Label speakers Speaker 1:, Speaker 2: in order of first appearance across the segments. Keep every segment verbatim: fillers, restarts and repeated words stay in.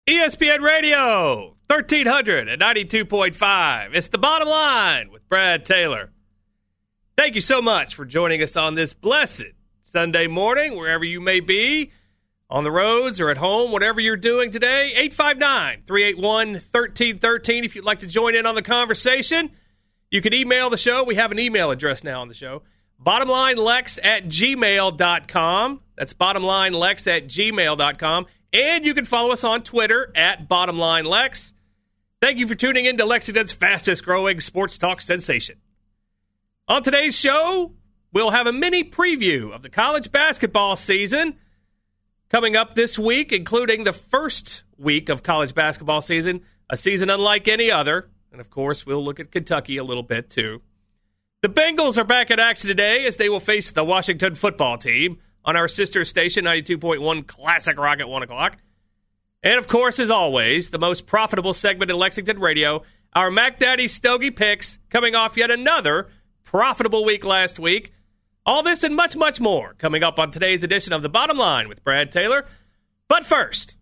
Speaker 1: E S P N Radio, thirteen hundred and ninety-two point five. It's The Bottom Line with Brad Taylor. Thank you so much for joining us on this blessed Sunday morning, wherever you may be, on the roads or at home, whatever you're doing today. eight five nine, three eight one, one three one three if you'd like to join in on the conversation. You can email the show. We have an email address now on the show. bottomlinelex at gmail dot com. That's bottomlinelex at gmail dot com. And you can follow us on Twitter at BottomLineLex. Thank you for tuning in to Lexington's fastest-growing sports talk sensation. On today's show, we'll have a mini preview of the college basketball season coming up this week, including the first week of college basketball season, a season unlike any other. And, of course, we'll look at Kentucky a little bit, too. The Bengals are back in action today as they will face the Washington football team on our sister station, ninety-two point one Classic Rock at one o'clock. And, of course, as always, the most profitable segment in Lexington radio, our Mac Daddy Stogie Picks, coming off yet another profitable week last week. All this and much, much more coming up on today's edition of The Bottom Line with Brad Taylor. But first,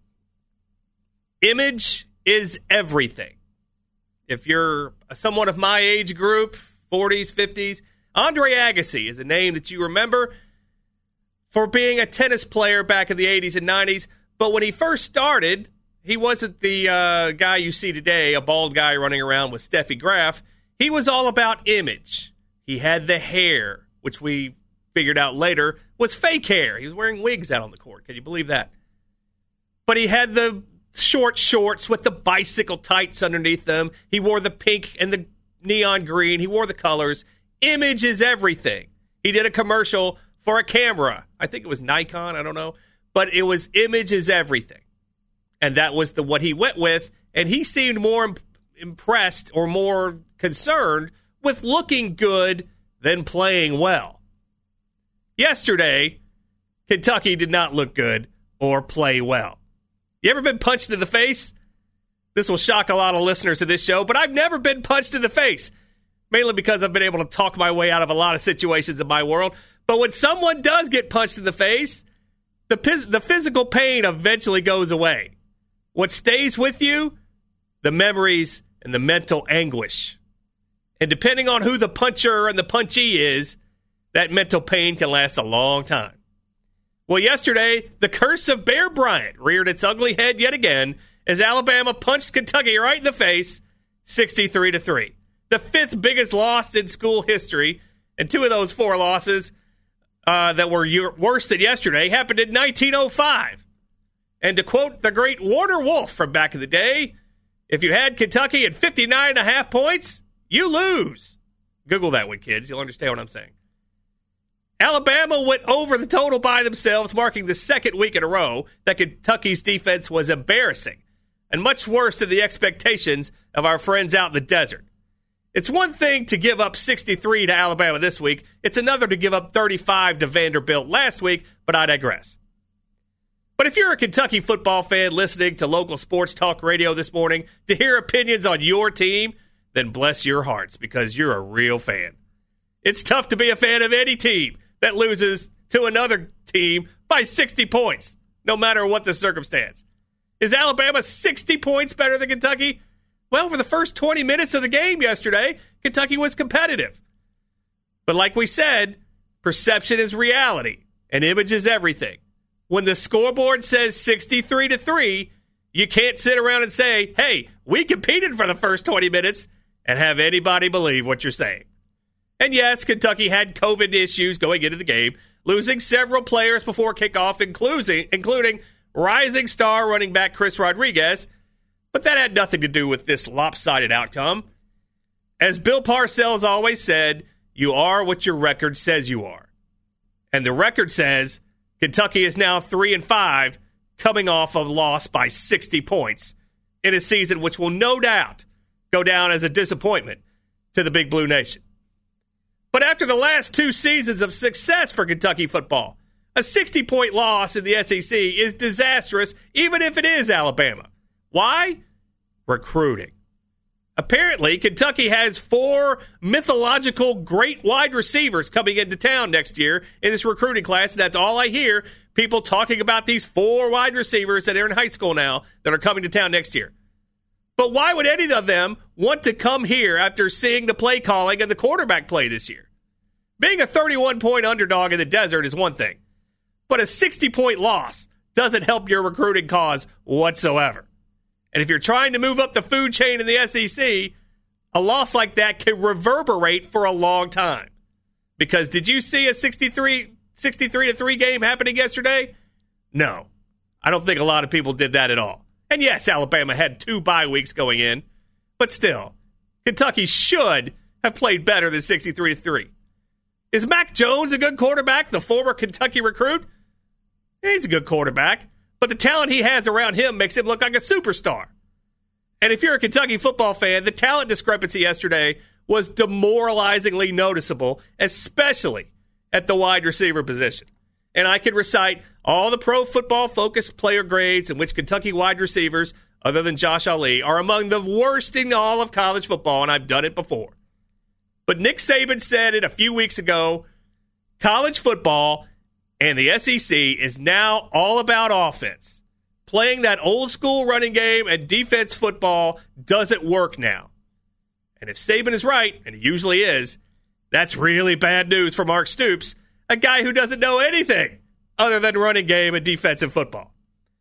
Speaker 1: image is everything. If you're someone of my age group, forties, fifties, Andre Agassi is a name that you remember for being a tennis player back in the eighties and nineties. But when he first started, he wasn't the uh, guy you see today, a bald guy running around with Steffi Graf. He was all about image. He had the hair, which we figured out later was fake hair. He was wearing wigs out on the court. Can you believe that? But he had the short shorts with the bicycle tights underneath them. He wore the pink and the neon green. He wore the colors. Image is everything. He did a commercial for a camera. I think it was Nikon. I don't know. But it was image is everything. And that was the what he went with. And he seemed more imp- impressed or more concerned with looking good than playing well. Yesterday, Kentucky did not look good or play well. You ever been punched in the face? This will shock a lot of listeners to this show, but I've never been punched in the face, mainly because I've been able to talk my way out of a lot of situations in my world. But when someone does get punched in the face, the phys- the physical pain eventually goes away. What stays with you? The memories and the mental anguish. And depending on who the puncher and the punchee is, that mental pain can last a long time. Well, yesterday, the curse of Bear Bryant reared its ugly head yet again as Alabama punched Kentucky right in the face, sixty-three to three. The fifth biggest loss in school history, and two of those four losses uh, that were worse than yesterday happened in nineteen oh five. And to quote the great Warner Wolf from back in the day, if you had Kentucky at fifty-nine and a half points, you lose. Google that one, kids. You'll understand what I'm saying. Alabama went over the total by themselves, marking the second week in a row that Kentucky's defense was embarrassing and much worse than the expectations of our friends out in the desert. It's one thing to give up sixty-three to Alabama this week. It's another to give up thirty-five to Vanderbilt last week, but I digress. But if you're a Kentucky football fan listening to local sports talk radio this morning to hear opinions on your team, then bless your hearts because you're a real fan. It's tough to be a fan of any team that loses to another team by sixty points, no matter what the circumstance. Is Alabama sixty points better than Kentucky? Well, for the first twenty minutes of the game yesterday, Kentucky was competitive. But like we said, perception is reality, and image is everything. When the scoreboard says sixty-three to three, you can't sit around and say, hey, we competed for the first twenty minutes and have anybody believe what you're saying. And yes, Kentucky had COVID issues going into the game, losing several players before kickoff, including, including rising star running back Chris Rodriguez. But that had nothing to do with this lopsided outcome. As Bill Parcells always said, you are what your record says you are. And the record says Kentucky is now three and five, coming off a loss by sixty points in a season which will no doubt go down as a disappointment to the Big Blue Nation. But after the last two seasons of success for Kentucky football, a sixty-point loss in the S E C is disastrous, even if it is Alabama. Why? Recruiting. Apparently, Kentucky has four mythological great wide receivers coming into town next year in this recruiting class. That's all I hear, people talking about these four wide receivers that are in high school now that are coming to town next year. But why would any of them want to come here after seeing the play calling and the quarterback play this year? Being a thirty-one point underdog in the desert is one thing, but a sixty point loss doesn't help your recruiting cause whatsoever. And if you're trying to move up the food chain in the S E C, a loss like that can reverberate for a long time. Because did you see a sixty-three to three game happening yesterday? No. I don't think a lot of people did that at all. And yes, Alabama had two bye weeks going in, but still, Kentucky should have played better than sixty-three to three. Is Mac Jones a good quarterback, the former Kentucky recruit? He's a good quarterback. But the talent he has around him makes him look like a superstar. And if you're a Kentucky football fan, the talent discrepancy yesterday was demoralizingly noticeable, especially at the wide receiver position. And I could recite all the pro football focused player grades in which Kentucky wide receivers, other than Josh Ali, are among the worst in all of college football, and I've done it before. But Nick Saban said it a few weeks ago, college football and the S E C is now all about offense. Playing that old school running game and defense football doesn't work now. And if Saban is right, and he usually is, that's really bad news for Mark Stoops, a guy who doesn't know anything other than running game and defensive football.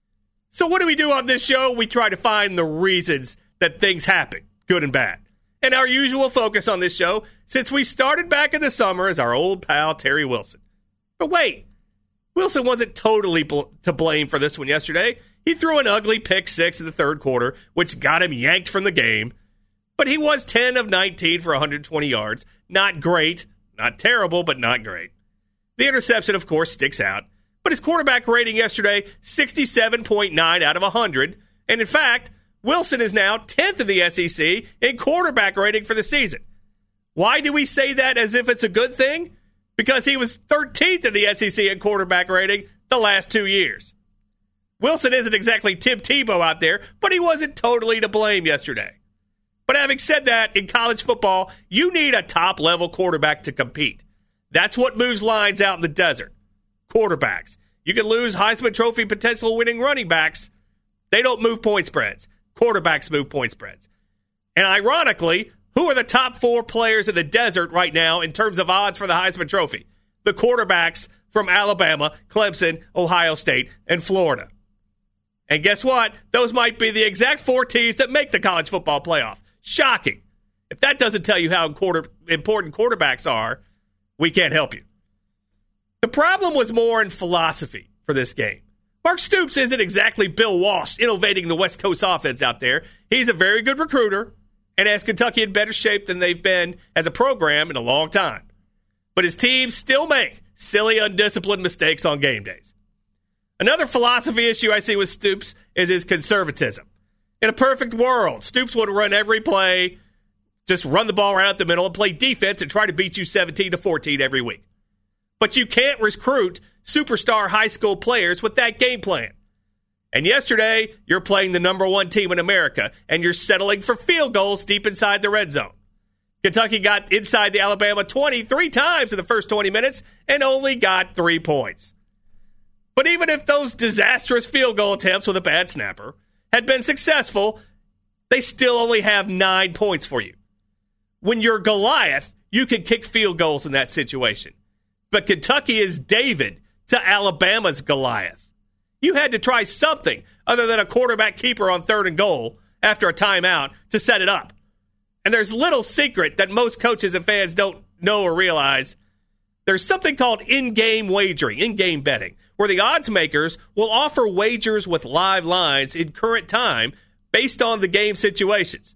Speaker 1: So what do we do on this show? We try to find the reasons that things happen, good and bad. And our usual focus on this show, since we started back in the summer, is our old pal Terry Wilson. But wait, Wilson wasn't totally bl- to blame for this one yesterday. He threw an ugly pick six in the third quarter, which got him yanked from the game. But he was ten of nineteen for one hundred twenty yards. Not great. Not terrible, but not great. The interception, of course, sticks out. But his quarterback rating yesterday, sixty-seven point nine out of one hundred. And in fact, Wilson is now tenth in the S E C in quarterback rating for the season. Why do we say that as if it's a good thing? Because he was thirteenth in the S E C in quarterback rating the last two years. Wilson isn't exactly Tim Tebow out there, but he wasn't totally to blame yesterday. But having said that, in college football, you need a top-level quarterback to compete. That's what moves lines out in the desert. Quarterbacks. You can lose Heisman Trophy potential winning running backs. They don't move point spreads. Quarterbacks move point spreads. And ironically, who are the top four players in the desert right now in terms of odds for the Heisman Trophy? The quarterbacks from Alabama, Clemson, Ohio State, and Florida. And guess what? Those might be the exact four teams that make the college football playoff. Shocking. If that doesn't tell you how quarter, important quarterbacks are, we can't help you. The problem was more in philosophy for this game. Mark Stoops isn't exactly Bill Walsh innovating the West Coast offense out there. He's a very good recruiter and has Kentucky in better shape than they've been as a program in a long time. But his teams still make silly, undisciplined mistakes on game days. Another philosophy issue I see with Stoops is his conservatism. In a perfect world, Stoops would run every play, just run the ball right up the middle and play defense and try to beat you seventeen to fourteen every week. But you can't recruit superstar high school players with that game plan. And yesterday, you're playing the number one team in America, and you're settling for field goals deep inside the red zone. Kentucky got inside the Alabama twenty three times in the first twenty minutes and only got three points. But even if those disastrous field goal attempts with a bad snapper had been successful, they still only have nine points for you. When you're Goliath, you can kick field goals in that situation. But Kentucky is David to Alabama's Goliath. You had to try something other than a quarterback keeper on third and goal after a timeout to set it up. And there's little secret that most coaches and fans don't know or realize. There's something called in-game wagering, in-game betting, where the odds makers will offer wagers with live lines in current time based on the game situations.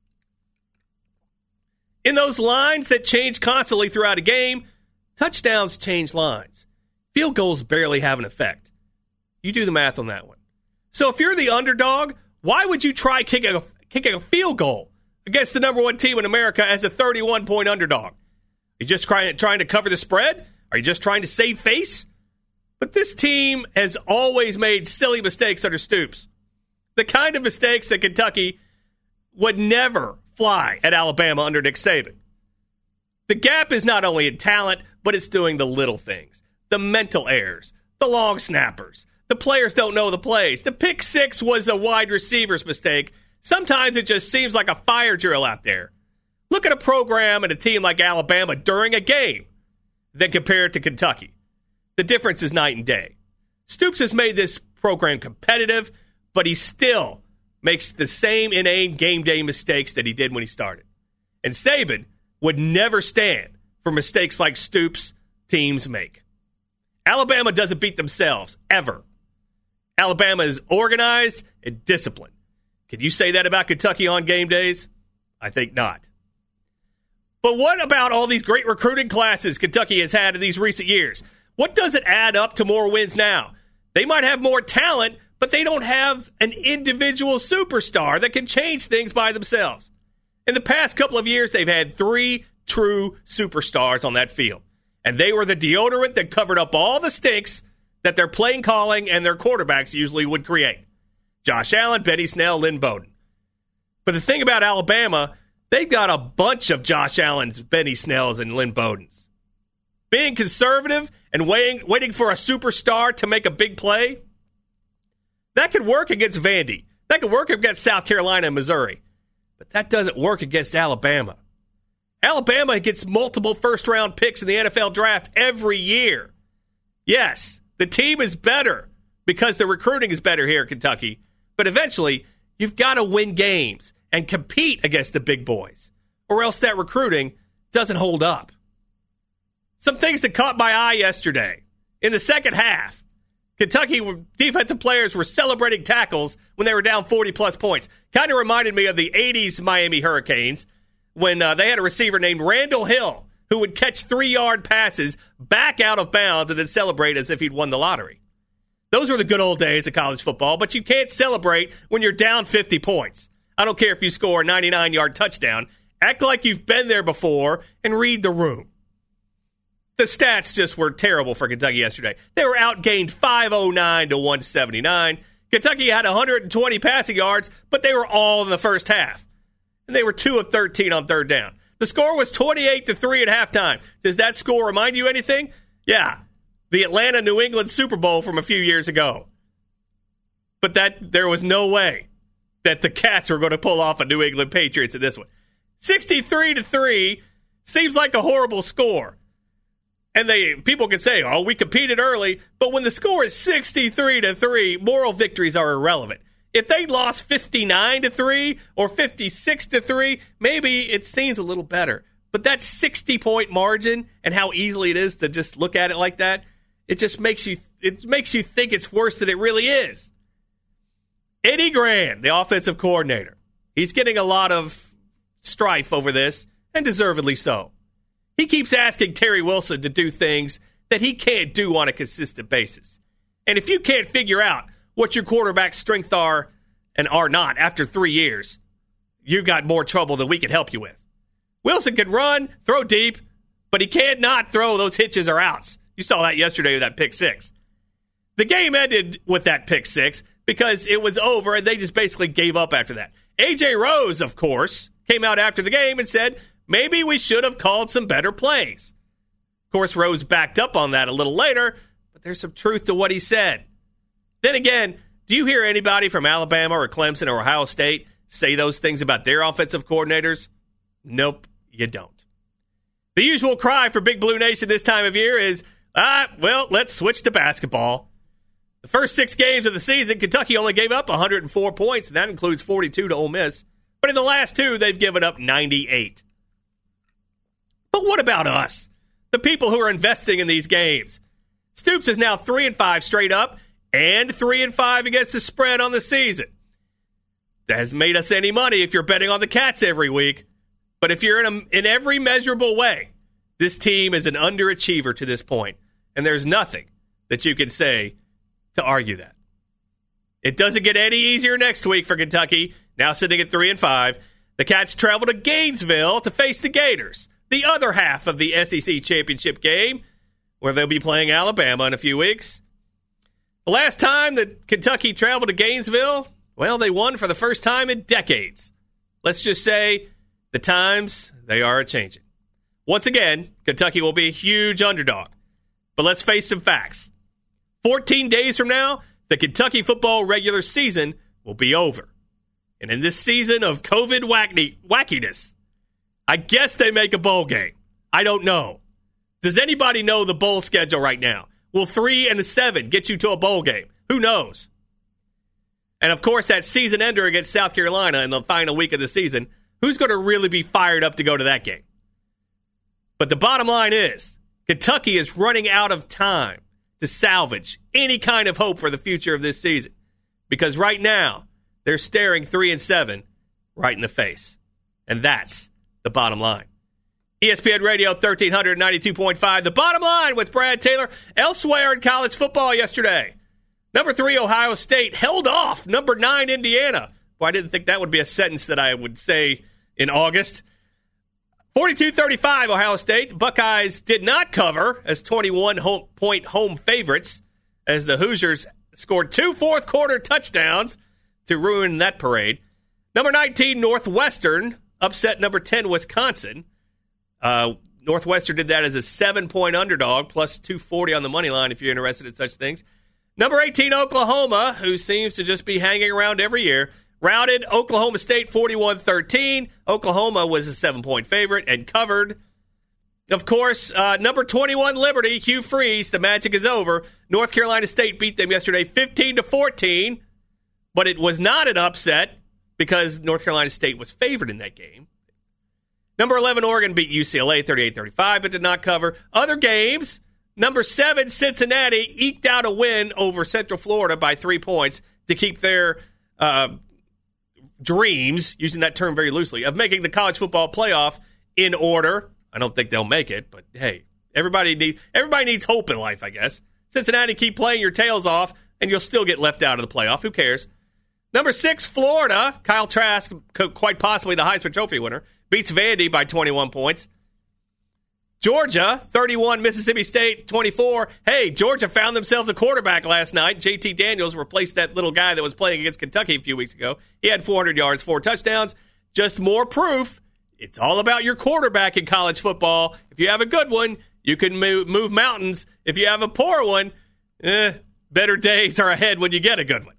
Speaker 1: In those lines that change constantly throughout a game, touchdowns change lines. Field goals barely have an effect. You do the math on that one. So if you're the underdog, why would you try kicking a, kicking a field goal against the number one team in America as a thirty-one point underdog? Are you just trying, trying to cover the spread? Are you just trying to save face? But this team has always made silly mistakes under Stoops. The kind of mistakes that Kentucky would never fly at Alabama under Nick Saban. The gap is not only in talent, but it's doing the little things. The mental errors, the long snappers, the players don't know the plays. The pick six was a wide receiver's mistake. Sometimes it just seems like a fire drill out there. Look at a program and a team like Alabama during a game, then compare it to Kentucky. The difference is night and day. Stoops has made this program competitive, but he still makes the same inane game day mistakes that he did when he started. And Saban would never stand for mistakes like Stoops' teams make. Alabama doesn't beat themselves, ever. Alabama is organized and disciplined. Can you say that about Kentucky on game days? I think not. But what about all these great recruiting classes Kentucky has had in these recent years? What does it add up to more wins now? They might have more talent, but they don't have an individual superstar that can change things by themselves. In the past couple of years, they've had three true superstars on that field. And they were the deodorant that covered up all the stinks that their playing calling and their quarterbacks usually would create. Josh Allen, Benny Snell, Lynn Bowden. But the thing about Alabama, they've got a bunch of Josh Allens, Benny Snells, and Lynn Bowdens. Being conservative and waiting, waiting for a superstar to make a big play, that could work against Vandy. That could work against South Carolina and Missouri. But that doesn't work against Alabama. Alabama gets multiple first-round picks in the N F L draft every year. Yes, the team is better because the recruiting is better here in Kentucky. But eventually, you've got to win games and compete against the big boys, or else that recruiting doesn't hold up. Some things that caught my eye yesterday. In the second half, Kentucky defensive players were celebrating tackles when they were down forty-plus points. Kind of reminded me of the eighties Miami Hurricanes when uh, they had a receiver named Randall Hill who would catch three-yard passes back out of bounds and then celebrate as if he'd won the lottery. Those were the good old days of college football, but you can't celebrate when you're down fifty points. I don't care if you score a ninety-nine-yard touchdown. Act like you've been there before and read the room. The stats just were terrible for Kentucky yesterday. They were outgained five oh nine to one seventy-nine. Kentucky had one hundred twenty passing yards, but they were all in the first half. And they were two of thirteen on third down. The score was twenty-eight to three at halftime. Does that score remind you anything? Yeah, the Atlanta-New England Super Bowl from a few years ago. But that there was no way that the Cats were going to pull off a New England Patriots in this one. sixty-three to three seems like a horrible score. And they people can say, oh, we competed early, but when the score is sixty-three to three, moral victories are irrelevant. If they lost fifty-nine to three or fifty-six to three, maybe it seems a little better. But that sixty-point margin and how easily it is to just look at it like that, it just makes you it makes you think it's worse than it really is. Eddie Gran, the offensive coordinator, he's getting a lot of strife over this, and deservedly so. He keeps asking Terry Wilson to do things that he can't do on a consistent basis. And if you can't figure out what your quarterback's strengths are and are not after three years, you got more trouble than we can help you with. Wilson can run, throw deep, but he can't not throw those hitches or outs. You saw that yesterday with that pick six. The game ended with that pick six because it was over and they just basically gave up after that. A J Rose, of course, came out after the game and said, maybe we should have called some better plays. Of course, Rose backed up on that a little later, but there's some truth to what he said. Then again, do you hear anybody from Alabama or Clemson or Ohio State say those things about their offensive coordinators? Nope, you don't. The usual cry for Big Blue Nation this time of year is, ah, well, let's switch to basketball. The first six games of the season, Kentucky only gave up one hundred four points, and that includes forty-two to Ole Miss. But in the last two, they've given up ninety-eight. But what about us? The people who are investing in these games. Stoops is now three and five straight up and three and five against the spread on the season. That hasn't made us any money if you're betting on the Cats every week. But if you're in a, in every measurable way, this team is an underachiever to this point, and there's nothing that you can say to argue that. It doesn't get any easier next week for Kentucky, now sitting at three and five. The Cats travel to Gainesville to face the Gators, the other half of the S E C championship game, where they'll be playing Alabama in a few weeks. The last time that Kentucky traveled to Gainesville, well, they won for the first time in decades. Let's just say The times, they are a-changing. Once again, Kentucky will be a huge underdog. But let's face some facts. fourteen days from now, the Kentucky football regular season will be over. And in this season of COVID wacky, wackiness, I guess they make a bowl game. I don't know. Does anybody know the bowl schedule right now? Will three and a seven get you to a bowl game? Who knows? And, of course, that season ender against South Carolina in the final week of the season, who's going to really be fired up to go to that game? But the bottom line is, Kentucky is running out of time to salvage any kind of hope for the future of this season. Because right now, they're staring three and seven right in the face. And that's the bottom line. E S P N Radio thirteen ninety-two point five. The bottom line with Brad Taylor. Elsewhere in college football yesterday, number three, Ohio State held off number nine, Indiana. Well, I didn't think that would be a sentence that I would say in August. forty-two thirty-five, Ohio State. Buckeyes did not cover as twenty-one-point home favorites as the Hoosiers scored two fourth-quarter touchdowns to ruin that parade. Number nineteen, Northwestern, upset number ten, Wisconsin. Uh, Northwestern did that as a seven-point underdog, plus two forty on the money line if you're interested in such things. Number eighteen, Oklahoma, who seems to just be hanging around every year, routed Oklahoma State forty-one thirteen. Oklahoma was a seven-point favorite and covered. Of course, uh, number twenty-one, Liberty, Hugh Freeze, the magic is over. North Carolina State beat them yesterday fifteen to fourteen, but it was not an upset because North Carolina State was favored in that game. Number eleven, Oregon beat U C L A thirty-eight thirty-five, but did not cover. Other games, number seven, Cincinnati eked out a win over Central Florida by three points to keep their uh, dreams, using that term very loosely, of making the college football playoff in order. I don't think they'll make it, but hey, everybody needs everybody needs hope in life, I guess. Cincinnati, keep playing your tails off, and you'll still get left out of the playoff. Who cares? Number six, Florida. Kyle Trask, quite possibly the Heisman Trophy winner, beats Vandy by twenty-one points. Georgia, thirty-one, Mississippi State, twenty-four. Hey, Georgia found themselves a quarterback last night. J T Daniels replaced that little guy that was playing against Kentucky a few weeks ago. He had four hundred yards, four touchdowns. Just more proof. It's all about your quarterback in college football. If you have a good one, you can move, move mountains. If you have a poor one, eh, better days are ahead when you get a good one.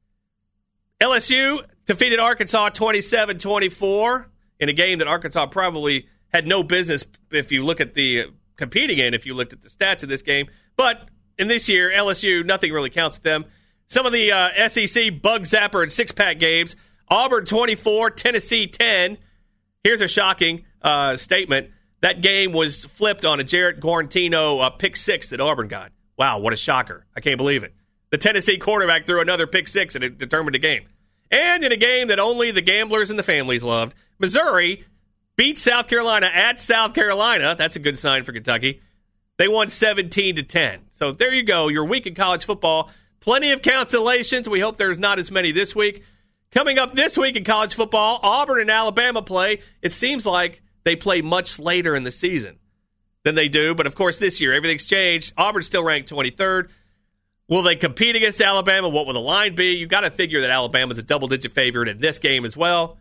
Speaker 1: L S U defeated Arkansas twenty-seven twenty-four in a game that Arkansas probably had no business if you look at the uh, competing in, if you looked at the stats of this game. But in this year, L S U, nothing really counts with them. Some of the uh, S E C bug zapper and six-pack games. Auburn twenty-four, Tennessee ten. Here's a shocking uh, statement. That game was flipped on a Jarrett Guarantino uh, pick six that Auburn got. Wow, what a shocker. I can't believe it. The Tennessee quarterback threw another pick six and it determined the game. And in a game that only the gamblers and the families loved, Missouri beat South Carolina at South Carolina. That's a good sign for Kentucky. They won seventeen to ten. So there you go. Your week in college football. Plenty of cancellations. We hope there's not as many this week. Coming up this week in college football, Auburn and Alabama play. It seems like they play much later in the season than they do. But, of course, this year, everything's changed. Auburn's still ranked twenty-third. Will they compete against Alabama? What will the line be? You've got to figure that Alabama's a double-digit favorite in this game as well.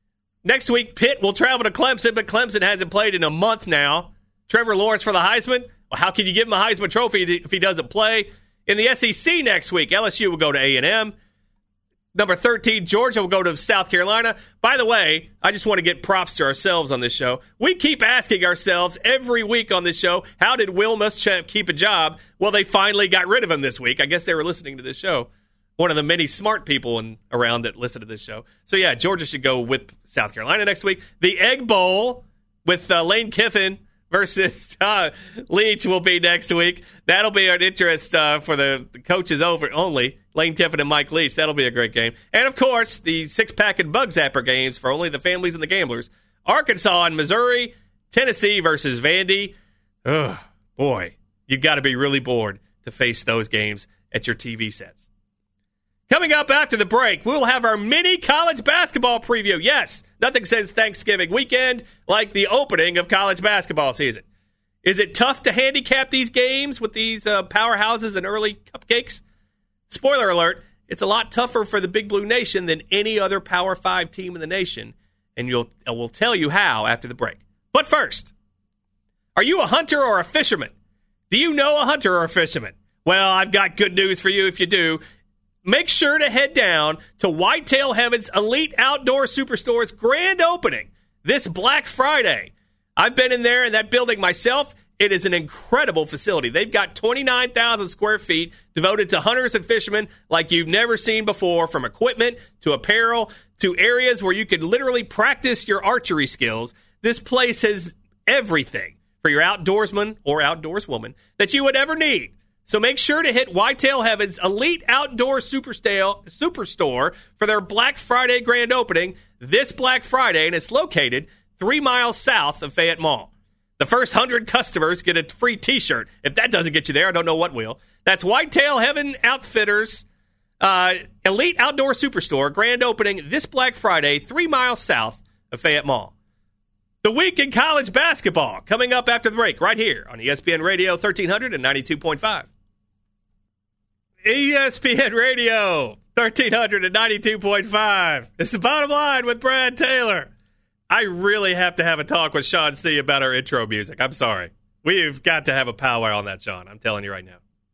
Speaker 1: Next week, Pitt will travel to Clemson, but Clemson hasn't played in a month now. Trevor Lawrence for the Heisman? Well, how can you give him a Heisman Trophy if he doesn't play? In the S E C next week, L S U will go to A and M. Number thirteen, Georgia will go to South Carolina. By the way, I just want to get props to ourselves on this show. We keep asking ourselves every week on this show, how did Will Muschamp keep a job? Well, they finally got rid of him this week. I guess they were listening to this show. One of the many smart people in, around that listen to this show. So, yeah, Georgia should go with South Carolina next week. The Egg Bowl with uh, Lane Kiffin versus uh, Leach will be next week. That'll be an interest uh, for the, the coaches over only. Lane Kiffin and Mike Leach. That'll be a great game. And, of course, the six-pack and bug zapper games for only the families and the gamblers. Arkansas and Missouri. Tennessee versus Vandy. Ugh, boy, you've got to be really bored to face those games at your T V sets. Coming up after the break, we'll have our mini college basketball preview. Yes, nothing says Thanksgiving weekend like the opening of college basketball season. Is it tough to handicap these games with these uh, powerhouses and early cupcakes? Spoiler alert, it's a lot tougher for the Big Blue Nation than any other Power Five team in the nation. and you'll, we'll tell you how after the break. But first, are you a hunter or a fisherman? Do you know a hunter or a fisherman? Well, I've got good news for you if you do. Make sure to head down to Whitetail Heaven's Elite Outdoor Superstore's grand opening this Black Friday. I've been in there in that building myself. It is an incredible facility. They've got twenty-nine thousand square feet devoted to hunters and fishermen like you've never seen before, from equipment to apparel to areas where you can literally practice your archery skills. This place has everything for your outdoorsman or outdoorswoman that you would ever need. So make sure to hit Whitetail Heaven's Elite Outdoor Superstore, Superstore for their Black Friday grand opening this Black Friday, and it's located three miles south of Fayette Mall. The first one hundred customers get a free T-shirt. If that doesn't get you there, I don't know what will. That's Whitetail Heaven Outfitters uh, Elite Outdoor Superstore, grand opening this Black Friday, three miles south of Fayette Mall. The week in college basketball coming up after the break right here on E S P N Radio thirteen hundred and ninety-two point five. E S P N Radio thirteen hundred and ninety-two point five. It's the Bottom Line with Brad Taylor. I really have to have a talk with Sean C. about our intro music. I'm sorry. We've got to have a powwow on that, Sean. I'm telling you right now.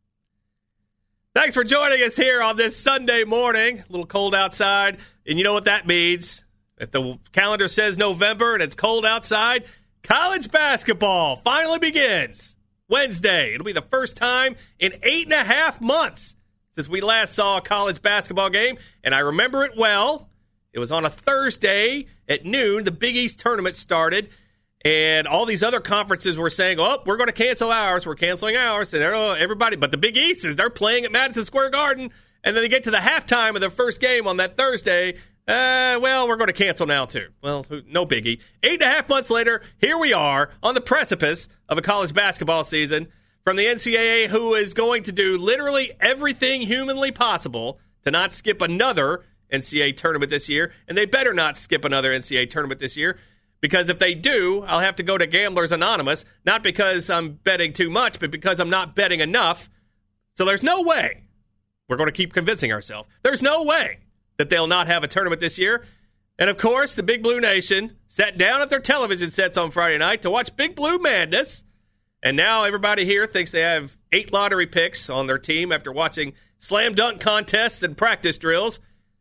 Speaker 1: Thanks for joining us here on this Sunday morning. A little cold outside, and you know what that means. If the calendar says November and it's cold outside, college basketball finally begins Wednesday. It'll be the first time in eight and a half months since we last saw a college basketball game, and I remember it well. It was on a Thursday at noon. The Big East tournament started, and all these other conferences were saying, oh, we're going to cancel ours. We're canceling ours. And everybody, but the Big East, they're playing at Madison Square Garden, and then they get to the halftime of their first game on that Thursday. Uh, well, we're going to cancel now, too. Well, no biggie. Eight and a half months later, here we are on the precipice of a college basketball season from the N C double A, who is going to do literally everything humanly possible to not skip another N C double A tournament this year, and they better not skip another N C double A tournament this year, because if they do, I'll have to go to Gamblers Anonymous, not because I'm betting too much, but because I'm not betting enough. So there's no way, we're going to keep convincing ourselves, there's no way that they'll not have a tournament this year. And of course, the Big Blue Nation sat down at their television sets on Friday night to watch Big Blue Madness, and now everybody here thinks they have eight lottery picks on their team after watching slam dunk contests and practice drills.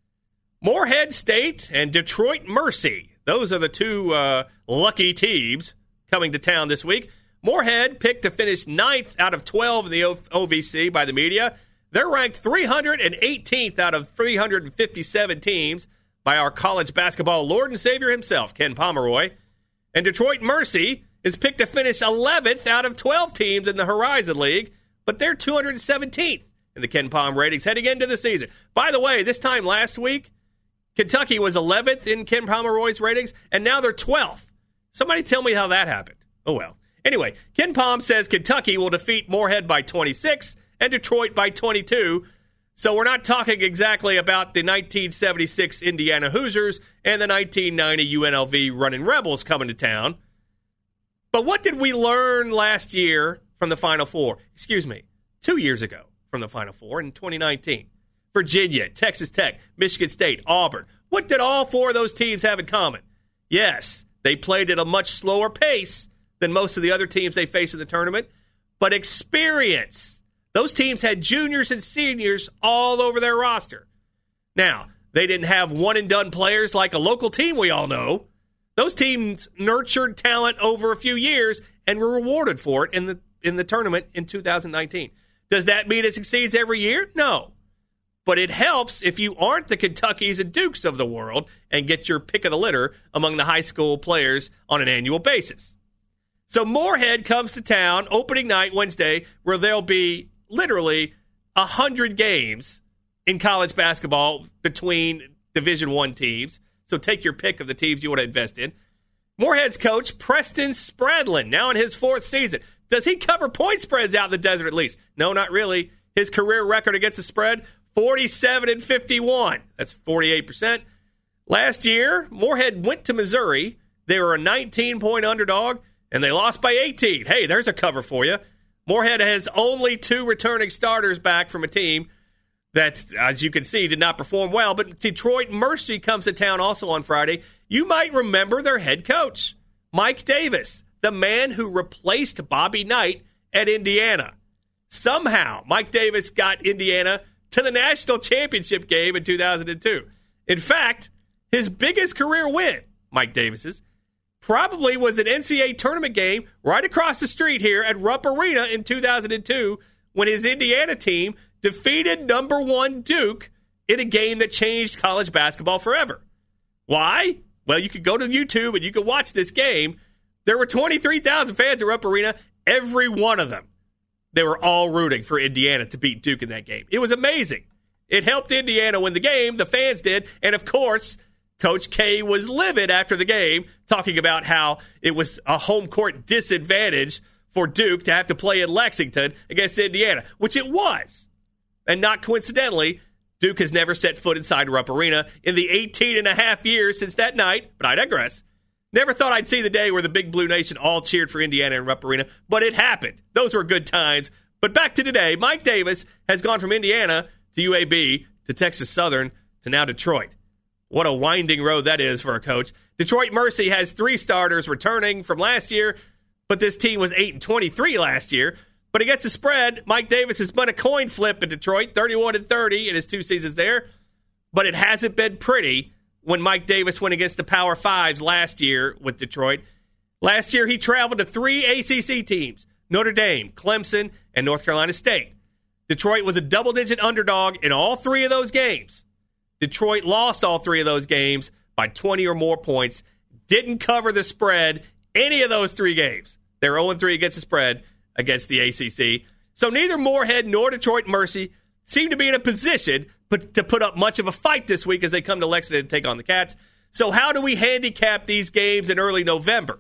Speaker 1: Morehead State and Detroit Mercy. Those are the two uh, lucky teams coming to town this week. Morehead picked to finish ninth out of twelve in the O V C by the media. They're ranked three hundred eighteenth out of three hundred fifty-seven teams by our college basketball Lord and Savior himself, Ken Pomeroy. And Detroit Mercy is picked to finish eleventh out of twelve teams in the Horizon League, but they're two hundred seventeenth in the Ken Pom ratings heading into the season. By the way, this time last week, Kentucky was eleventh in Ken Pomeroy's ratings, and now they're twelfth. Somebody tell me how that happened. Oh, well. Anyway, Ken Pom says Kentucky will defeat Morehead by twenty-six and Detroit by twenty-two. So we're not talking exactly about the nineteen seventy-six Indiana Hoosiers and the nineteen ninety U N L V Running Rebels coming to town. But what did we learn last year from the Final Four? Excuse me, two years ago from the Final Four in twenty nineteen. Virginia, Texas Tech, Michigan State, Auburn. What did all four of those teams have in common? Yes, they played at a much slower pace than most of the other teams they faced in the tournament, but experience. Those teams had juniors and seniors all over their roster. Now, they didn't have one-and-done players like a local team we all know. Those teams nurtured talent over a few years and were rewarded for it in the in the tournament in two thousand nineteen. Does that mean it succeeds every year? No. But it helps if you aren't the Kentuckys and Dukes of the world and get your pick of the litter among the high school players on an annual basis. So Morehead comes to town opening night Wednesday, where there'll be literally one hundred games in college basketball between Division I teams. So take your pick of the teams you want to invest in. Morehead's coach, Preston Spradlin, now in his fourth season. Does he cover point spreads out in the desert at least? No, not really. His career record against the spread, forty-seven and fifty-one. That's forty-eight percent. Last year, Morehead went to Missouri. They were a nineteen-point underdog, and they lost by eighteen. Hey, there's a cover for you. Morehead has only two returning starters back from a team that, as you can see, did not perform well. But Detroit Mercy comes to town also on Friday. You might remember their head coach, Mike Davis, the man who replaced Bobby Knight at Indiana. Somehow, Mike Davis got Indiana to the national championship game in two thousand two. In fact, his biggest career win, Mike Davis's, probably was an N C double A tournament game right across the street here at Rupp Arena in two thousand two when his Indiana team defeated number one Duke in a game that changed college basketball forever. Why? Well, you could go to YouTube and you could watch this game. There were twenty-three thousand fans at Rupp Arena, every one of them. They were all rooting for Indiana to beat Duke in that game. It was amazing. It helped Indiana win the game, the fans did, and of course, Coach K was livid after the game, talking about how it was a home court disadvantage for Duke to have to play in Lexington against Indiana, which it was. And not coincidentally, Duke has never set foot inside Rupp Arena in the eighteen and a half years since that night, but I digress. Never thought I'd see the day where the Big Blue Nation all cheered for Indiana in Rupp Arena, but it happened. Those were good times. But back to today, Mike Davis has gone from Indiana to U A B to Texas Southern to now Detroit. What a winding road that is for a coach. Detroit Mercy has three starters returning from last year, but this team was eight and twenty-three last year. But against the spread, Mike Davis has been a coin flip in Detroit, thirty-one and thirty in his two seasons there. But it hasn't been pretty when Mike Davis went against the Power Fives last year with Detroit. Last year, he traveled to three A C C teams, Notre Dame, Clemson, and North Carolina State. Detroit was a double-digit underdog in all three of those games. Detroit lost all three of those games by twenty or more points, didn't cover the spread any of those three games. They're oh and three against the spread against the A C C. So neither Moorhead nor Detroit Mercy seem to be in a position to put up much of a fight this week as they come to Lexington to take on the Cats. So how do we handicap these games in early November?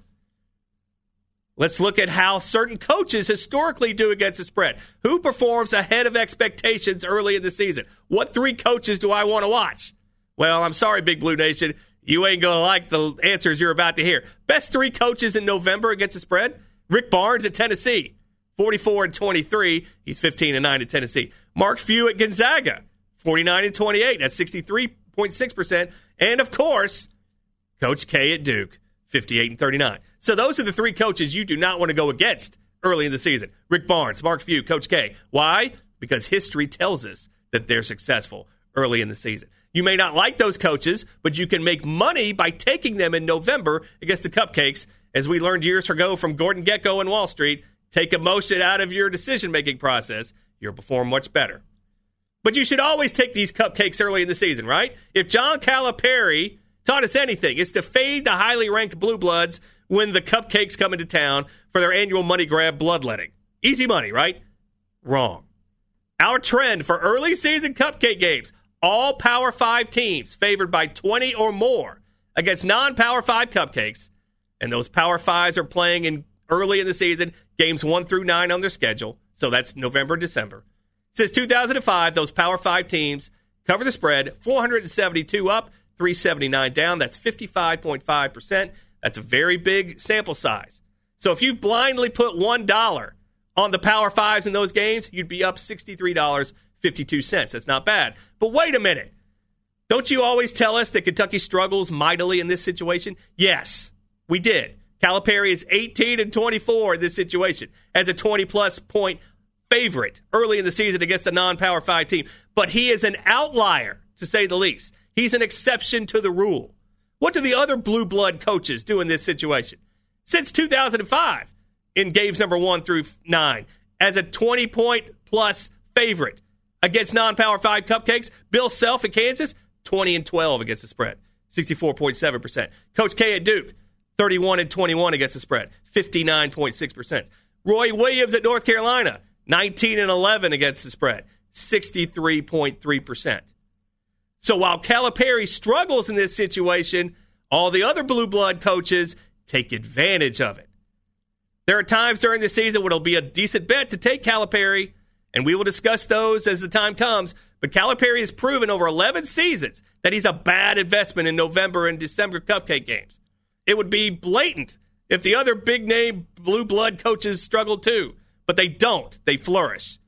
Speaker 1: Let's look at how certain coaches historically do against the spread. Who performs ahead of expectations early in the season? What three coaches do I want to watch? Well, I'm sorry, Big Blue Nation. You ain't going to like the answers you're about to hear. Best three coaches in November against the spread? Rick Barnes at Tennessee, forty-four and twenty-three. He's fifteen and nine at Tennessee. Mark Few at Gonzaga, forty-nine and twenty-eight. That's sixty-three point six percent. And, of course, Coach K at Duke, fifty-eight and thirty-nine. So those are the three coaches you do not want to go against early in the season. Rick Barnes, Mark Few, Coach K. Why? Because history tells us that they're successful early in the season. You may not like those coaches, but you can make money by taking them in November against the Cupcakes. As we learned years ago from Gordon Gekko and Wall Street, take emotion out of your decision-making process. You'll perform much better. But you should always take these Cupcakes early in the season, right? If John Calipari taught us anything, it's to fade the highly ranked Blue Bloods when the Cupcakes come into town for their annual money grab bloodletting. Easy money, right? Wrong. Our trend for early season Cupcake games, all Power five teams favored by twenty or more against non-Power five Cupcakes, and those Power fives are playing in early in the season, games one through nine on their schedule, so that's November, December. Since two thousand five, those Power five teams cover the spread, four hundred seventy-two up, three seventy-nine down. That's fifty-five point five percent. That's a very big sample size. So if you've blindly put one dollar on the Power Fives in those games, you'd be up sixty-three dollars and fifty-two cents. That's not bad. But wait a minute. Don't you always tell us that Kentucky struggles mightily in this situation? Yes, we did. Calipari is eighteen and twenty-four in this situation as a twenty-plus point favorite early in the season against a non-Power five team. But he is an outlier, to say the least. He's an exception to the rule. What do the other blue blood coaches do in this situation? Since two thousand five, in games number one through nine, as a twenty-point-plus favorite against non-Power five Cupcakes, Bill Self at Kansas, twenty and twelve against the spread, sixty-four point seven percent. Coach K at Duke, thirty-one and twenty-one against the spread, fifty-nine point six percent. Roy Williams at North Carolina, nineteen and eleven against the spread, sixty-three point three percent. So while Calipari struggles in this situation, all the other blue blood coaches take advantage of it. There are times during the season when it'll be a decent bet to take Calipari, and we will discuss those as the time comes. But Calipari has proven over eleven seasons that he's a bad investment in November and December Cupcake games. It would be blatant if the other big-name blue blood coaches struggled too, but they don't. They flourish.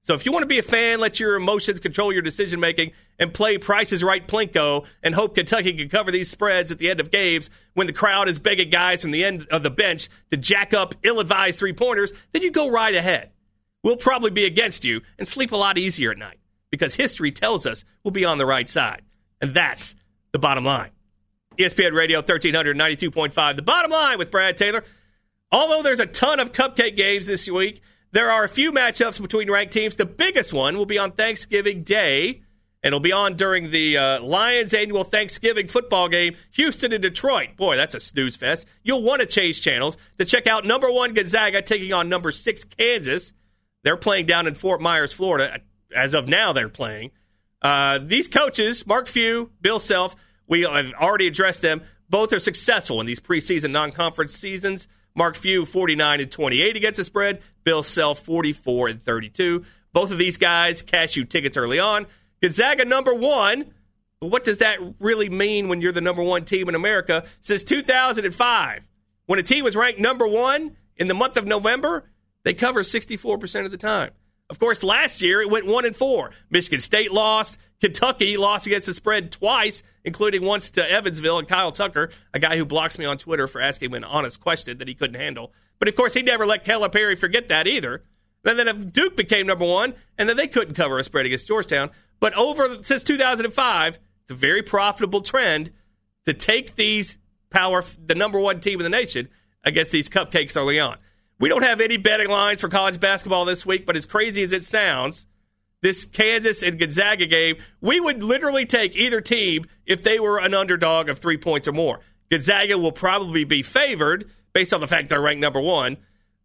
Speaker 1: So if you want to be a fan, let your emotions control your decision-making and play Price is Right Plinko and hope Kentucky can cover these spreads at the end of games when the crowd is begging guys from the end of the bench to jack up ill-advised three-pointers, then you go right ahead. We'll probably be against you and sleep a lot easier at night because history tells us we'll be on the right side. And that's the bottom line. E S P N Radio thirteen ninety-two point five. The bottom line with Brad Taylor. Although there's a ton of cupcake games this week, there are a few matchups between ranked teams. The biggest one will be on Thanksgiving Day, and it'll be on during the uh, Lions' annual Thanksgiving football game, Houston and Detroit. Boy, that's a snooze fest. You'll want to change channels to check out number one Gonzaga taking on number six Kansas. They're playing down in Fort Myers, Florida. As of now, they're playing. Uh, these coaches, Mark Few, Bill Self, we have already addressed them. Both are successful in these preseason non-conference seasons. Mark Few, forty-nine and twenty-eight against the spread. Bill Self, forty-four and thirty-two. Both of these guys cash you tickets early on. Gonzaga, number one. But what does that really mean when you're the number one team in America? Since two thousand five, when a team was ranked number one in the month of November, they cover sixty-four percent of the time. Of course, last year it went one and four. Michigan State lost. Kentucky lost against the spread twice, including once to Evansville and Kyle Tucker, a guy who blocks me on Twitter for asking him an honest question that he couldn't handle. But, of course, he never let Calipari forget that either. And then Duke became number one, and then they couldn't cover a spread against Georgetown. But over since two thousand five, it's a very profitable trend to take these power, the number one team in the nation, against these cupcakes early on. We don't have any betting lines for college basketball this week, but as crazy as it sounds, this Kansas and Gonzaga game, we would literally take either team if they were an underdog of three points or more. Gonzaga will probably be favored based on the fact they're ranked number one.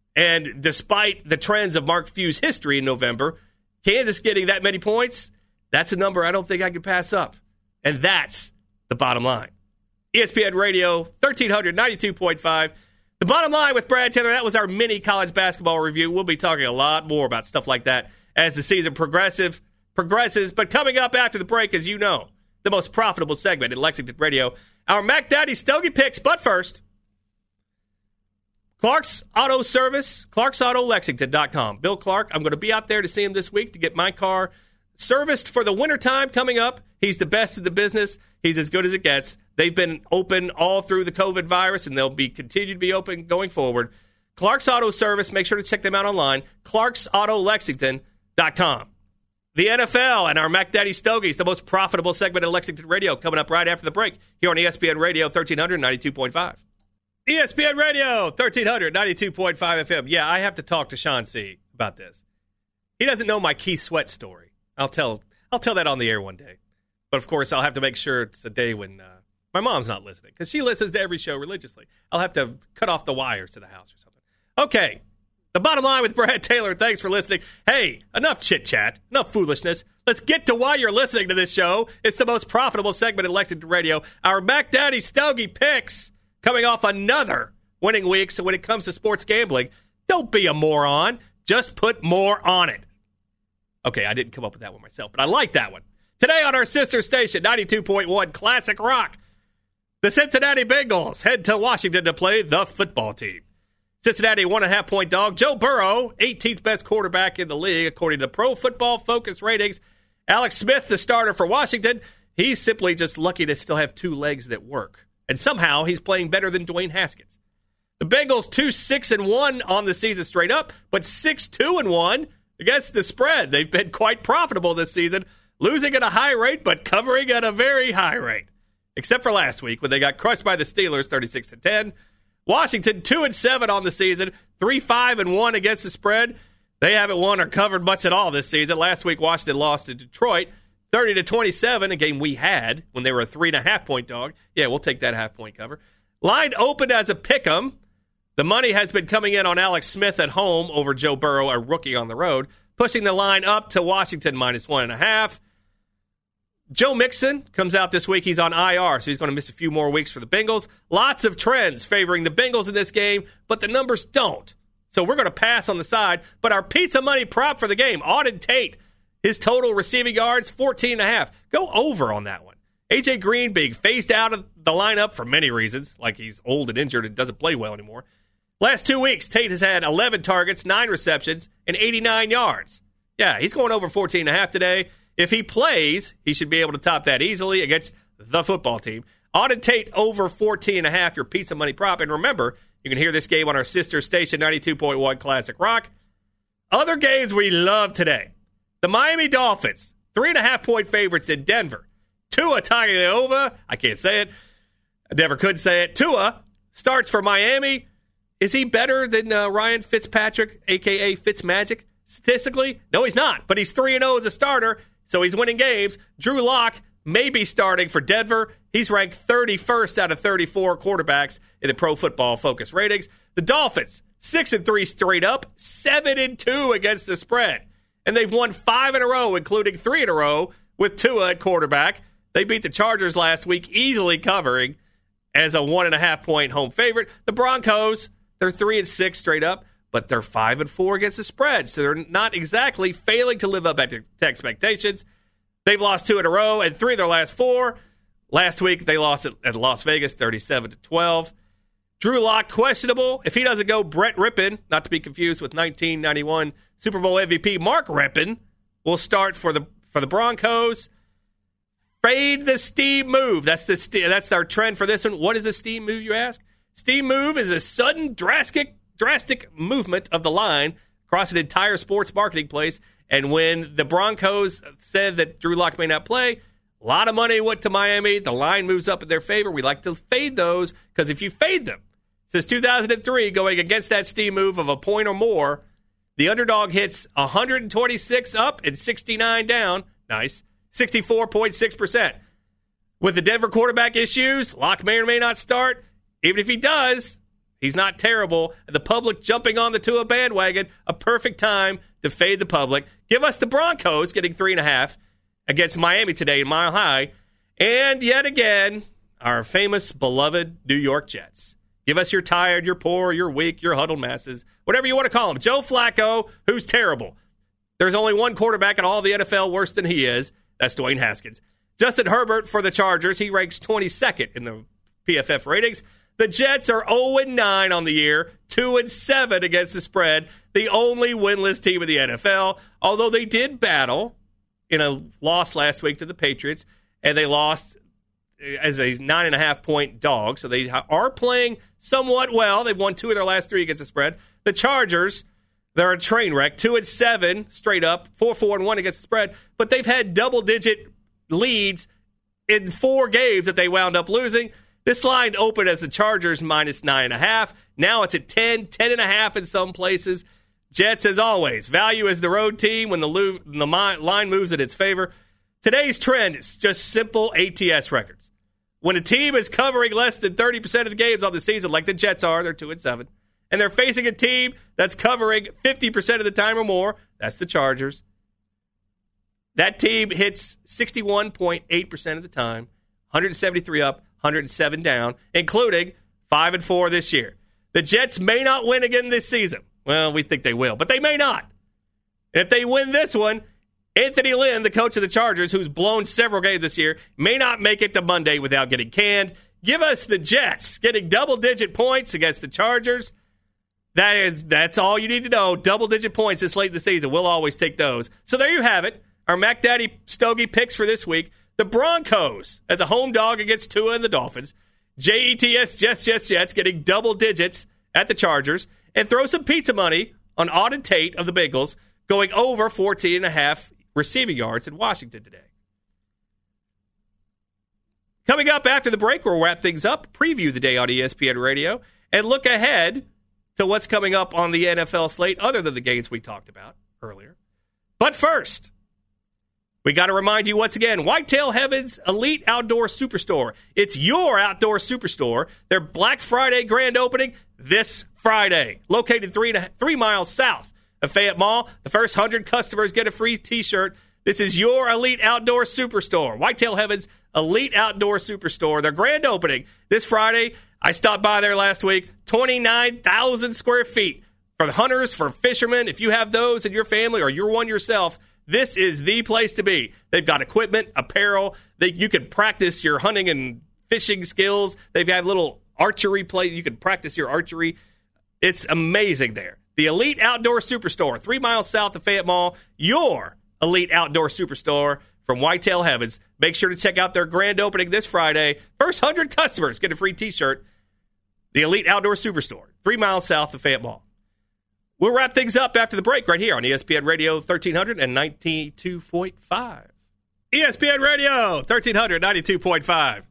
Speaker 1: And despite the trends of Mark Few's history in November, Kansas getting that many points, that's a number I don't think I could pass up. And that's the bottom line. E S P N Radio, thirteen ninety-two point five. The bottom line with Brad Taylor, that was our mini college basketball review. We'll be talking a lot more about stuff like that as the season progressive progresses. But coming up after the break, as you know, the most profitable segment in Lexington Radio, our Mac Daddy Stogie picks. But first, Clark's Auto Service, clarks auto lexington dot com. Bill Clark, I'm going to be out there to see him this week to get my car serviced for the wintertime coming up. He's the best in the business. He's as good as it gets. They've been open all through the COVID virus, and they'll be continue to be open going forward. Clark's Auto Service, make sure to check them out online, clarks auto lexington dot com. The N F L and our Mac Daddy Stogies, the most profitable segment of Lexington Radio, coming up right after the break here on E S P N Radio, thirteen ninety-two point five. E S P N Radio, thirteen ninety-two point five F M. Yeah, I have to talk to Sean C. about this. He doesn't know my Keith Sweat story. I'll tell I'll tell that on the air one day. But, of course, I'll have to make sure it's a day when uh, my mom's not listening, because she listens to every show religiously. I'll have to cut off the wires to the house or something. Okay, the bottom line with Brad Taylor. Thanks for listening. Hey, enough chit-chat, enough foolishness. Let's get to why you're listening to this show. It's the most profitable segment in Lexington Radio. Our Mac Daddy Stogie picks, coming off another winning week. So when it comes to sports gambling, don't be a moron. Just put more on it. Okay, I didn't come up with that one myself, but I like that one. Today on our sister station, ninety-two point one Classic Rock, the Cincinnati Bengals head to Washington to play the football team. Cincinnati, one and a half point dog. Joe Burrow, eighteenth best quarterback in the league, according to Pro Football Focus ratings. Alex Smith, the starter for Washington, he's simply just lucky to still have two legs that work. And somehow he's playing better than Dwayne Haskins. The Bengals, two six and one on the season straight up, but six two and one against the spread. They've been quite profitable this season, losing at a high rate, but covering at a very high rate. Except for last week when they got crushed by the Steelers, thirty-six to ten. Washington, two and seven on the season, three five and one against the spread. They haven't won or covered much at all this season. Last week, Washington lost to Detroit, thirty to twenty-seven, a game we had when they were a three and a half point dog. Yeah, we'll take that half point cover. Line opened as a pick'em. The money has been coming in on Alex Smith at home over Joe Burrow, a rookie on the road, pushing the line up to Washington minus one and a half. Joe Mixon comes out this week. He's on I R, so he's going to miss a few more weeks for the Bengals. Lots of trends favoring the Bengals in this game, but the numbers don't. So we're going to pass on the side. But our pizza money prop for the game, Auden Tate, his total receiving yards, fourteen and a half. Go over on that one. A J Green being phased out of the lineup for many reasons, like he's old and injured and doesn't play well anymore. Last two weeks, Tate has had eleven targets, nine receptions, and eighty-nine yards. Yeah, he's going over fourteen and a half today. If he plays, he should be able to top that easily against the football team. Auden Tate over fourteen and a half, your pizza money prop. And remember, you can hear this game on our sister station, ninety-two point one Classic Rock. Other games we love today. The Miami Dolphins, three and a half point favorites in Denver. Tua Tagovailoa, I can't say it. I never could say it. Tua starts for Miami. Is he better than uh, Ryan Fitzpatrick, a k a. Fitzmagic? Statistically, no, he's not. But he's three and oh as a starter, so he's winning games. Drew Lock may be starting for Denver. He's ranked thirty-first out of thirty-four quarterbacks in the Pro Football Focus ratings. The Dolphins, six and three straight up, seven and two against the spread. And they've won five in a row, including three in a row with Tua at quarterback. They beat the Chargers last week, easily covering as a one and a half point home favorite. The Broncos, they're three and six straight up, but they're five and four against the spread, so they're not exactly failing to live up to expectations. They've lost two in a row, and three of their last four. Last week, they lost at, at Las Vegas, thirty-seven to twelve. Drew Lock, questionable. If he doesn't go, Brett Rippon, not to be confused with nineteen ninety-one Super Bowl M V P Mark Rippon, will start for the for the Broncos. Fade the steam move. That's the st- that's our trend for this one. What is a steam move, you ask? Steam move is a sudden, drastic, drastic movement of the line across an entire sports marketing place. And when the Broncos said that Drew Lock may not play, a lot of money went to Miami. The line moves up in their favor. We like to fade those because if you fade them, since two thousand three, going against that steam move of a point or more, the underdog hits one hundred twenty-six up and sixty-nine down. Nice. sixty-four point six percent. With the Denver quarterback issues, Lock may or may not start. Even if he does, he's not terrible. The public jumping on the Tua bandwagon, a perfect time to fade the public. Give us the Broncos getting three and a half against Miami today in Mile High. And yet again, our famous, beloved New York Jets. Give us your tired, your poor, your weak, your huddled masses, whatever you want to call them. Joe Flacco, who's terrible. There's only one quarterback in all the N F L worse than he is. That's Dwayne Haskins. Justin Herbert for the Chargers. He ranks twenty-second in the P F F ratings. The Jets are oh and nine on the year, two and seven against the spread. The only winless team in the N F L, although they did battle in a loss last week to the Patriots, and they lost as a nine and a half point dog. So they are playing somewhat well. They've won two of their last three against the spread. The Chargers, they're a train wreck, two and seven straight up, four, four, and one against the spread. But they've had double-digit leads in four games that they wound up losing. This line opened as the Chargers minus nine and a half. Now it's at ten, ten and a half in some places. Jets, as always, value as the road team when the, lo- the line moves in its favor. Today's trend is just simple A T S records. When a team is covering less than thirty percent of the games on the season, like the Jets are, they're two and seven. And they're facing a team that's covering fifty percent of the time or more. That's the Chargers. That team hits sixty-one point eight percent of the time, one hundred seventy-three up, one hundred seven down, including five and four this year. The Jets may not win again this season. Well, we think they will, but they may not. And if they win this one, Anthony Lynn, the coach of the Chargers, who's blown several games this year, may not make it to Monday without getting canned. Give us the Jets getting double-digit points against the Chargers. That is, that's all you need to know. Double-digit points this late in the season. We'll always take those. So there you have it. Our Mac Daddy Stogie picks for this week. The Broncos as a home dog against Tua and the Dolphins. J E T S, Jets, Jets, Jets, getting double digits at the Chargers. And throw some pizza money on Auden Tate of the Bengals going over fourteen and a half receiving yards in Washington today. Coming up after the break, we'll wrap things up, preview the day on E S P N Radio, and look ahead to what's coming up on the N F L slate other than the games we talked about earlier. But first, we got to remind you once again, Whitetail Heaven's Elite Outdoor Superstore. It's your outdoor superstore. Their Black Friday grand opening this Friday. Located three, to, three miles south of Fayette Mall. The first one hundred customers get a free t-shirt. This is your Elite Outdoor Superstore. Whitetail Heaven's Elite Outdoor Superstore. Their grand opening this Friday. I stopped by there last week. twenty-nine thousand square feet. For the hunters, for fishermen, if you have those in your family or you're one yourself, this is the place to be. They've got equipment, apparel. They, you can practice your hunting and fishing skills. They've got little archery play. You can practice your archery. It's amazing there. the Elite Outdoor Superstore, three miles south of Fayette Mall, your Elite Outdoor Superstore from Whitetail Heavens. Make sure to check out their grand opening this Friday. First one hundred customers get a free t-shirt. The Elite Outdoor Superstore, three miles south of Fayette Mall. We'll wrap things up after the break right here on E S P N Radio thirteen hundred and ninety-two point five. E S P N Radio thirteen hundred, ninety-two point five.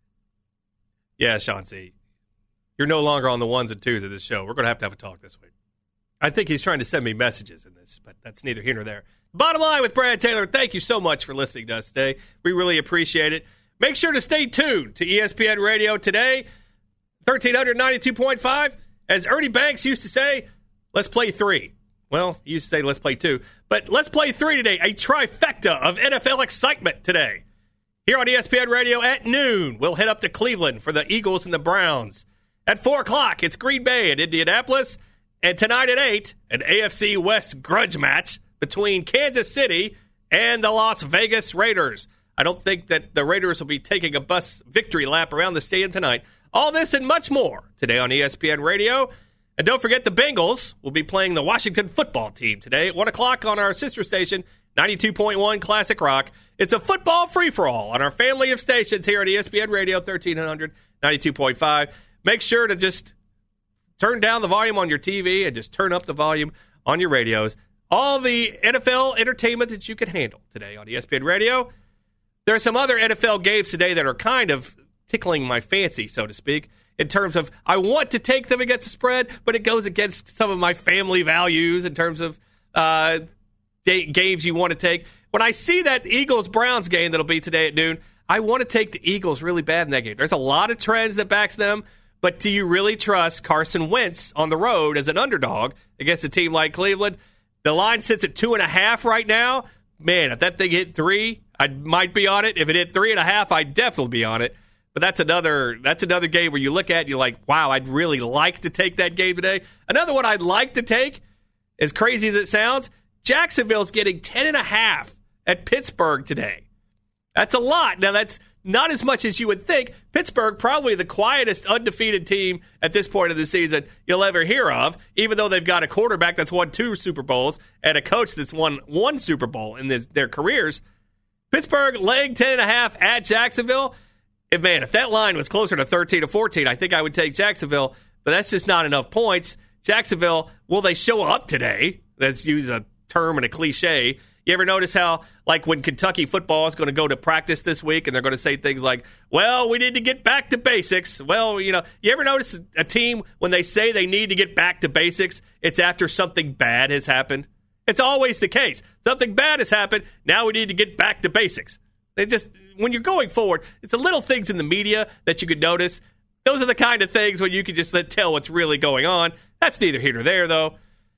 Speaker 1: Yeah, Chauncey, you're no longer on the ones and twos of this show. We're going to have to have a talk this week. I think he's trying to send me messages in this, but that's neither here nor there. Bottom line with Brad Taylor, thank you so much for listening to us today. We really appreciate it. Make sure to stay tuned to E S P N Radio today, thirteen hundred, ninety-two point five. As Ernie Banks used to say, let's play three. Well, he used to say let's play two, but let's play three today. A trifecta of N F L excitement today. Here on E S P N Radio at noon, we'll head up to Cleveland for the Eagles and the Browns. At four o'clock, it's Green Bay and Indianapolis. And tonight at eight, an A F C West grudge match between Kansas City and the Las Vegas Raiders. I don't think that the Raiders will be taking a bus victory lap around the stadium tonight. All this and much more today on E S P N Radio. And don't forget the Bengals will be playing the Washington football team today at one o'clock on our sister station, ninety-two point one Classic Rock. It's a football free-for-all on our family of stations here at E S P N Radio, thirteen hundred, ninety-two point five. Make sure to just turn down the volume on your T V and just turn up the volume on your radios. All the N F L entertainment that you can handle today on E S P N Radio. There are some other N F L games today that are kind of tickling my fancy, so to speak, in terms of I want to take them against the spread, but it goes against some of my family values in terms of uh, day, games you want to take. When I see that Eagles-Browns game that'll be today at noon, I want to take the Eagles really bad in that game. There's a lot of trends that backs them, but do you really trust Carson Wentz on the road as an underdog against a team like Cleveland? The line sits at two and a half right now. Man, if that thing hit three, I might be on it. If it hit three and a half, I'd definitely be on it. But that's another that's another game where you look at it and you're like, wow, I'd really like to take that game today. Another one I'd like to take, as crazy as it sounds, Jacksonville's getting ten and a half at Pittsburgh today. That's a lot. Now, that's not as much as you would think. Pittsburgh, probably the quietest undefeated team at this point of the season you'll ever hear of, even though they've got a quarterback that's won two Super Bowls and a coach that's won one Super Bowl in this, their careers. Pittsburgh laying ten and a half at Jacksonville. And man, if that line was closer to thirteen or fourteen, I think I would take Jacksonville, but that's just not enough points. Jacksonville, will they show up today? Let's use a term and a cliche. You ever notice how, like, when Kentucky football is going to go to practice this week and they're going to say things like, well, we need to get back to basics. Well, you know, you ever notice a team, when they say they need to get back to basics, it's after something bad has happened? It's always the case. Something bad has happened. Now we need to get back to basics. They just, when you're going forward, it's the little things in the media that you could notice. Those are the kind of things when you can just tell what's really going on. That's neither here nor there, though.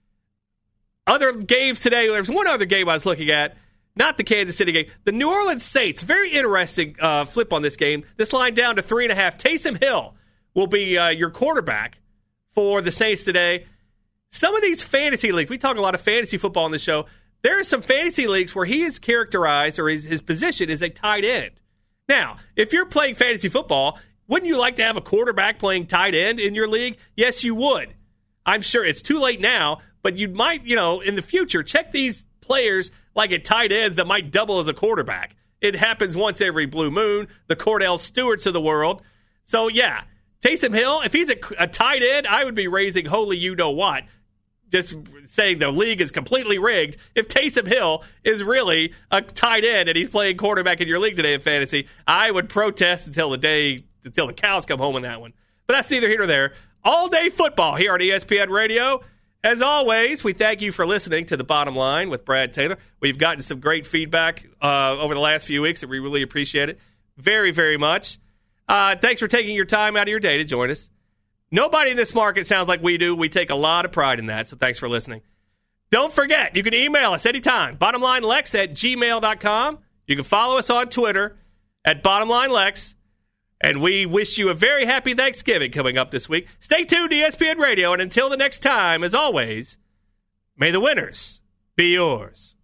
Speaker 1: Other games today, there's one other game I was looking at, not the Kansas City game. The New Orleans Saints, very interesting uh, flip on this game. This line down to three and a half. Taysom Hill will be uh, your quarterback for the Saints today. Some of these fantasy leagues, we talk a lot of fantasy football on this show. There are some fantasy leagues where he is characterized, or his, his position is a tight end. Now, if you're playing fantasy football, wouldn't you like to have a quarterback playing tight end in your league? Yes, you would. I'm sure it's too late now, but you might, you know, in the future, check these players like at tight ends that might double as a quarterback. It happens once every blue moon, the Cordell Stewarts of the world. So, yeah, Taysom Hill, if he's a, a tight end, I would be raising holy you-know-what, just saying the league is completely rigged. If Taysom Hill is really a tight end and he's playing quarterback in your league today in fantasy, I would protest until the day, until the cows come home on that one. But that's neither here nor there. All day football here on E S P N Radio. As always, we thank you for listening to The Bottom Line with Brad Taylor. We've gotten some great feedback uh, over the last few weeks, and we really appreciate it very, very much. Uh, thanks for taking your time out of your day to join us. Nobody in this market sounds like we do. We take a lot of pride in that, so thanks for listening. Don't forget, you can email us anytime, bottomlinelex at gmail dot com. You can follow us on Twitter at bottomlinelex. And we wish you a very happy Thanksgiving coming up this week. Stay tuned to E S P N Radio, and until the next time, as always, may the winners be yours.